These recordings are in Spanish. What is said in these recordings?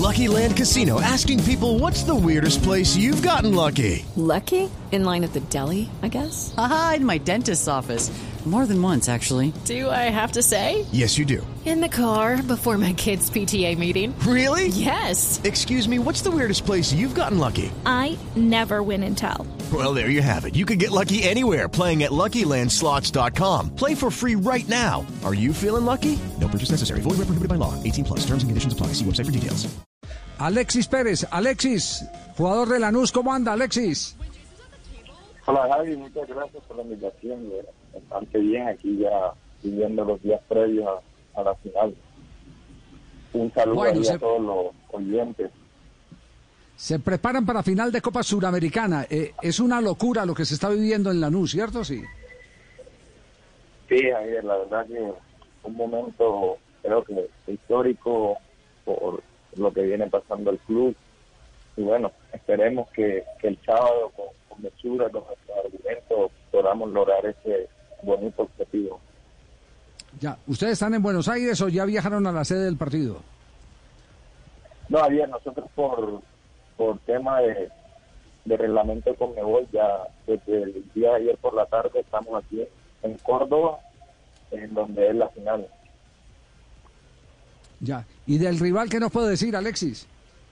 Lucky Land Casino, asking people, what's the weirdest place you've gotten lucky? Lucky? In line at the deli, I guess? Aha, in my dentist's office. More than once, actually. Do I have to say? Yes, you do. In the car before my kids' PTA meeting. Really? Yes. Excuse me, what's the weirdest place you've gotten lucky? I never win and tell. Well, there you have it. You can get lucky anywhere, playing at LuckyLandSlots.com. Play for free right now. Are you feeling lucky? No purchase necessary. Void where prohibited by law. 18+. Terms and conditions apply. See website for details. Alexis Pérez. Alexis, jugador de Lanús, ¿cómo anda, Alexis? Hola Javi, muchas gracias por la invitación. Bastante bien, aquí ya viviendo los días previos a la final. Un saludo a todos los oyentes. Se preparan para final de Copa Suramericana. Es una locura lo que se está viviendo en Lanús, ¿cierto? Sí. Sí, Javier, la verdad que un momento creo que histórico por lo que viene pasando el club. Y bueno, esperemos que el sábado con mesura, con nuestros argumentos, podamos lograr ese bonito objetivo. Ya, ¿ustedes están en Buenos Aires o ya viajaron a la sede del partido? No, Javier, nosotros por tema de reglamento de Conmebol, ya desde el día de ayer por la tarde estamos aquí en Córdoba, en donde es la final. Ya, ¿y del rival qué nos puede decir, Alexis?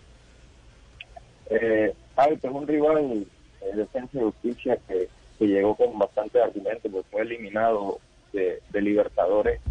Es un rival de Defensa y Justicia que llegó con bastante argumentos, pues fue eliminado de Libertadores,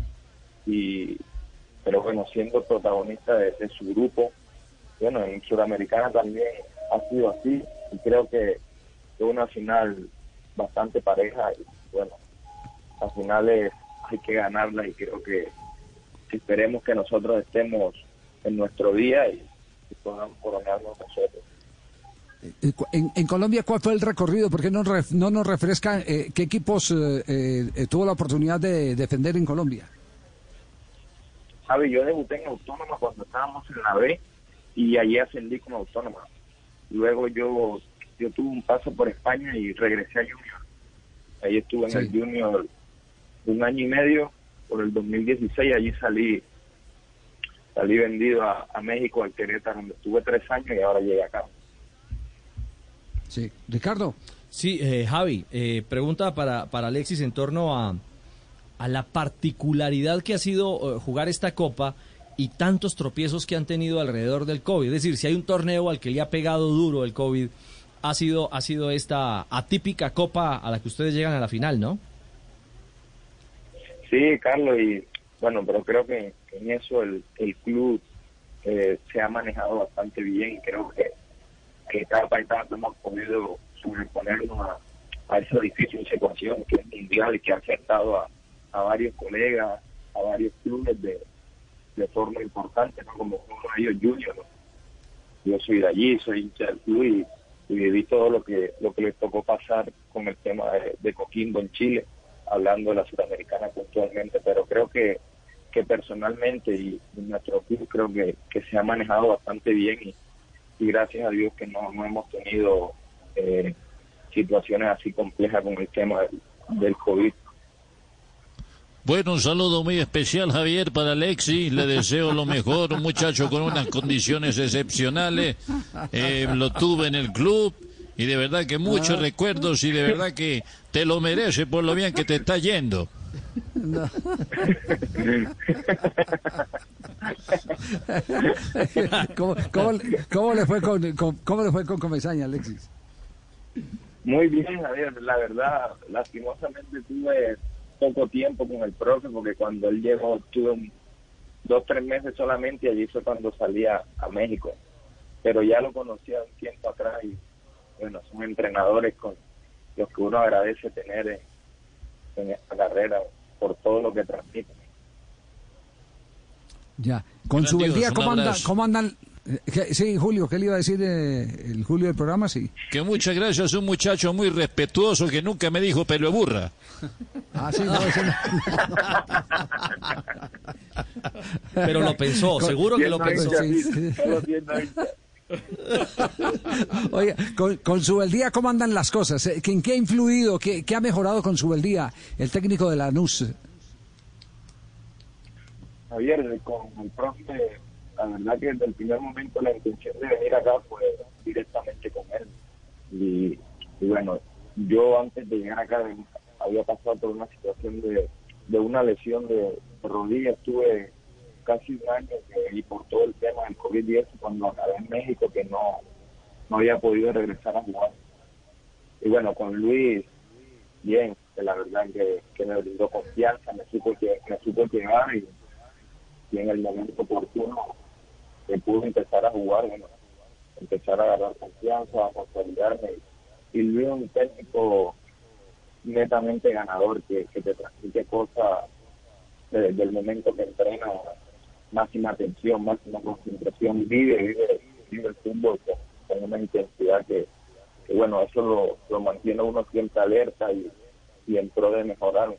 pero bueno, siendo protagonista de su grupo. Bueno, en Sudamericana también ha sido así, y creo que es una final bastante pareja, y bueno, las finales hay que ganarlas, y creo que esperemos que nosotros estemos en nuestro día y podamos coronarnos nosotros. En Colombia, ¿cuál fue el recorrido? ¿Por qué no nos refrescan qué equipos tuvo la oportunidad de defender en Colombia? Javi, yo debuté en Autónoma cuando estábamos en la B, y allí ascendí como Autónoma. Luego yo tuve un paso por España y regresé a Junior. Ahí estuve en el Junior un año y medio, por el 2016, allí salí vendido a México, al Querétaro, donde estuve 3 años y ahora llegué acá. Sí, Ricardo. Sí, Javi, pregunta para Alexis en torno a la particularidad que ha sido jugar esta Copa y tantos tropiezos que han tenido alrededor del COVID. Es decir, si hay un torneo al que le ha pegado duro el COVID, ha sido esta atípica Copa a la que ustedes llegan a la final, ¿no? Sí, Carlos, y bueno, pero creo que en eso el club se ha manejado bastante bien, y creo que etapa a etapa hemos podido sobreponernos a esa difícil situación que es mundial y que ha afectado a varios colegas, a varios clubes de forma importante, ¿no? Como uno de ellos Junior, ¿no? Yo soy de allí, soy hincha del club y viví todo lo que les tocó pasar con el tema de Coquimbo en Chile, hablando de la Sudamericana puntualmente, pero creo que personalmente y nuestro club creo que se ha manejado bastante bien, y gracias a Dios que no hemos tenido situaciones así complejas con el tema del COVID. Bueno, un saludo muy especial, Javier, para Alexis. Le deseo lo mejor, un muchacho con unas condiciones excepcionales. Lo tuve en el club y de verdad que muchos recuerdos, y de verdad que te lo merece por lo bien que te está yendo. No. ¿Cómo le fue con Comesaña, Alexis? Muy bien, Javier. La verdad, lastimosamente tuve poco tiempo con el profe, porque cuando él llegó tuve 2-3 meses solamente, y allí fue cuando salía a México. Pero ya lo conocía un tiempo atrás, y bueno, son entrenadores con los que uno agradece tener en esta carrera por todo lo que transmiten. Ya, con Subeldía, ¿cómo andan? Sí, Julio, ¿qué le iba a decir el Julio del programa? Sí. Que muchas gracias, un muchacho muy respetuoso que nunca me dijo pelo de burra. Ah, sí, no, eso no. Pero lo pensó, seguro que lo pensó. Sí. Oiga, con Subeldía, ¿cómo andan las cosas? ¿En qué ha influido? ¿Qué ha mejorado con Subeldía, el técnico de Lanús? Javier, con el profe la verdad que desde el primer momento la intención de venir acá fue directamente con él. Y bueno, yo antes de llegar acá había pasado por una situación de una lesión de rodilla. Estuve casi un año y por todo el tema del COVID-19 cuando acabé en México que no había podido regresar a jugar. Y bueno, con Luis, bien, que la verdad que me brindó confianza, me supo llevar y en el momento oportuno que pude empezar a jugar, bueno, empezar a agarrar confianza, a consolidarme. Y Luis es un técnico netamente ganador que te transmite cosas del momento que entrena, máxima atención, máxima concentración, vive el fútbol con una intensidad que bueno, eso lo mantiene uno siempre alerta y en pro de mejorar.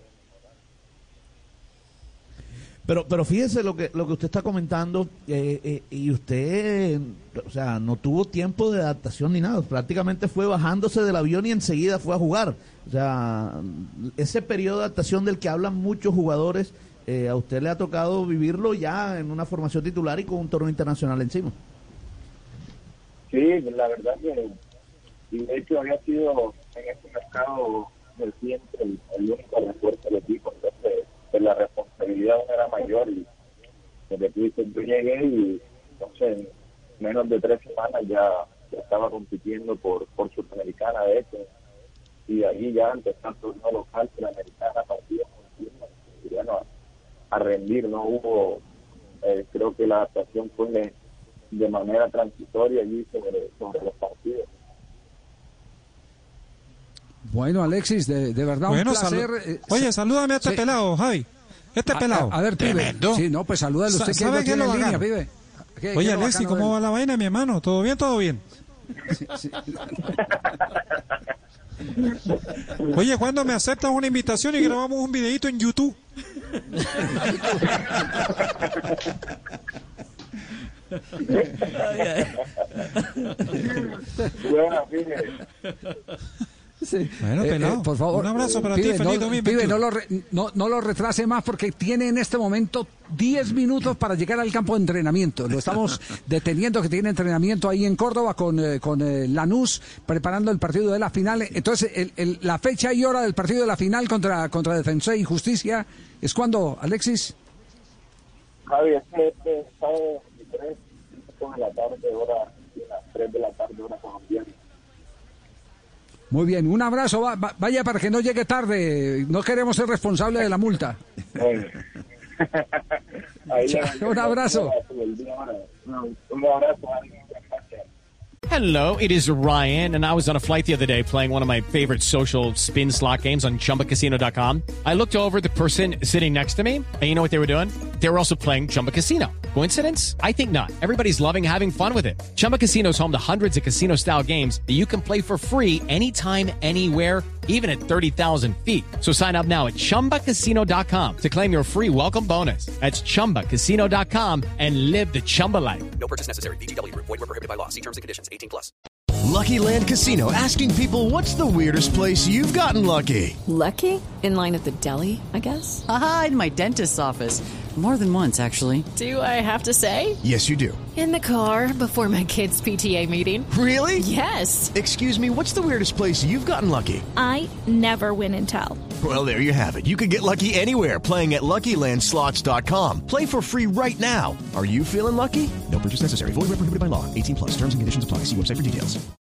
Pero fíjese lo que usted está comentando, y usted, o sea, no tuvo tiempo de adaptación ni nada, prácticamente fue bajándose del avión y enseguida fue a jugar. O sea, ese periodo de adaptación del que hablan muchos jugadores, a usted le ha tocado vivirlo ya en una formación titular y con un torneo internacional encima. Sí, la verdad que, y de hecho había sido en este mercado reciente el único refuerzo del equipo, entonces la responsabilidad era mayor y desde que yo llegué y entonces en menos de 3 semanas ya estaba compitiendo por Sudamericana de hecho, y ahí ya empezó el torneo local Sudamericana, partidos continuos, y bueno, a rendir. No hubo, creo que la adaptación fue de manera transitoria allí sobre los partidos. Bueno, Alexis, de verdad un placer. Oye, salúdame a este pelado, Javi. Pelado. A ver, pibe. Sí, no, pues salúdalo usted que lo tiene en línea, pibe. Oye, Alexis, ¿cómo va la vaina, mi hermano? ¿Todo bien? ¿Todo bien? Sí. Oye, ¿cuándo me aceptas una invitación y grabamos un videito en YouTube? Bueno, pibe. Sí. Bueno, pelado, por favor, un abrazo para pibe, ti, feliz 2021. Pibe, no lo retrase más porque tiene en este momento 10 minutos para llegar al campo de entrenamiento. Lo estamos deteniendo, que tiene entrenamiento ahí en Córdoba con Lanús, preparando el partido de la final. Entonces, la fecha y hora del partido de la final contra Defensor y Justicia, ¿es cuándo, Alexis? Javi, este sábado 23 de la tarde, hora 3 de la tarde, hora colombiana. Muy bien, un abrazo, vaya para que no llegue tarde, no queremos ser responsables de la multa. Un abrazo. Un abrazo. Hello, it is Ryan, and I was on a flight the other day playing one of my favorite social spin slot games on ChumbaCasino.com. I looked over at the person sitting next to me, and you know what they were doing? They were also playing Chumba Casino. Coincidence? I think not. Everybody's loving having fun with it. Chumba Casino is home to hundreds of casino-style games that you can play for free anytime, anywhere, even at 30,000 feet. So sign up now at ChumbaCasino.com to claim your free welcome bonus. That's ChumbaCasino.com and live the Chumba life. No purchase necessary. VGW. Void were prohibited by law. See terms and conditions. 18+. Lucky Land Casino, asking people, what's the weirdest place you've gotten lucky? Lucky? In line at the deli, I guess? Aha, in my dentist's office. More than once, actually. Do I have to say? Yes, you do. In the car before my kids' PTA meeting. Really? Yes. Excuse me, what's the weirdest place you've gotten lucky? I never win and tell. Well, there you have it. You can get lucky anywhere, playing at LuckyLandSlots.com. Play for free right now. Are you feeling lucky? No purchase necessary. Void where prohibited by law. 18+. Terms and conditions apply. See website for details.